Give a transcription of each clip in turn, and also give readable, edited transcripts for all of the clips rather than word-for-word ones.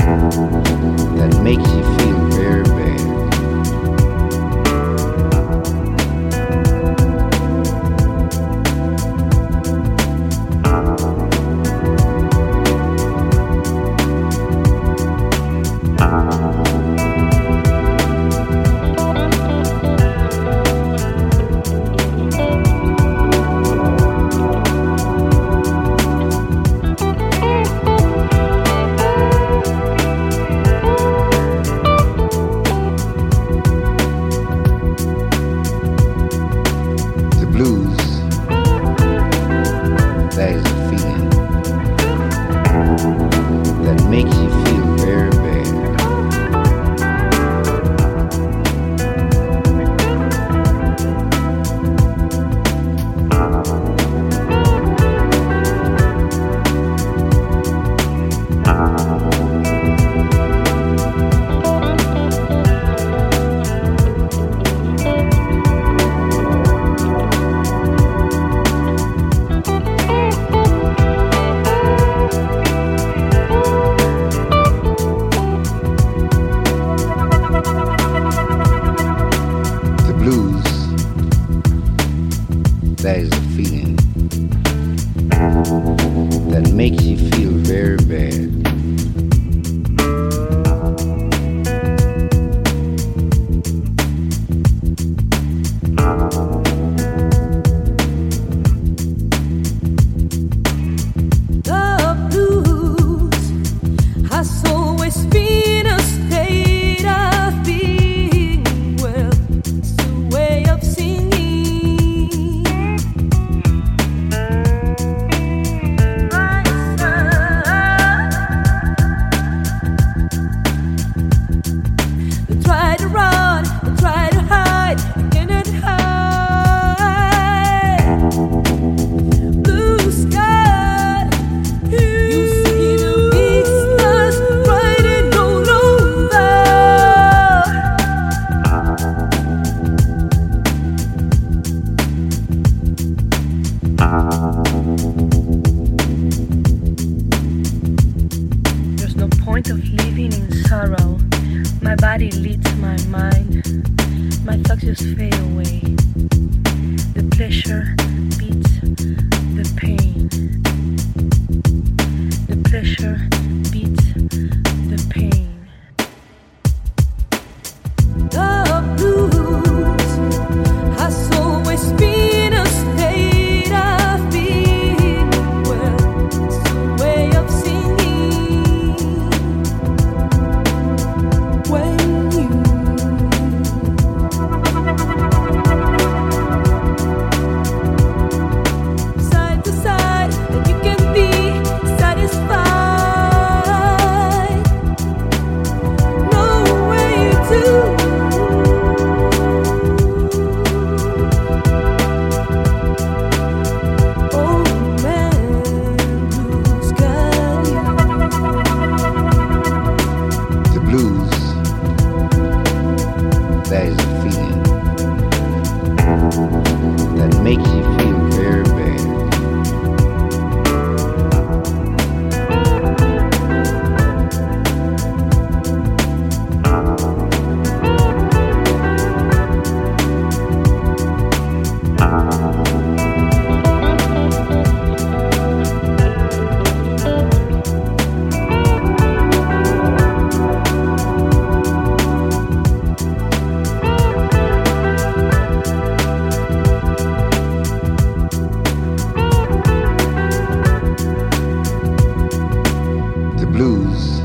that makes you feel very bad. That is a feeling that makes you feel very bad. That is a feeling that makes you feel very bad. There's no point of living in sorrow. My body leads my mind. My thoughts just fade away. The pleasure beats the pain. The pleasure beats the pain. The blues has always been a state of being. Well, it's a way of singing. When you side to side, and you can be satisfied. No way to. That is a feeling that makes you feel very bad. Blues,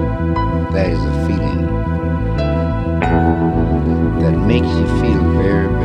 that is a feeling that makes you feel very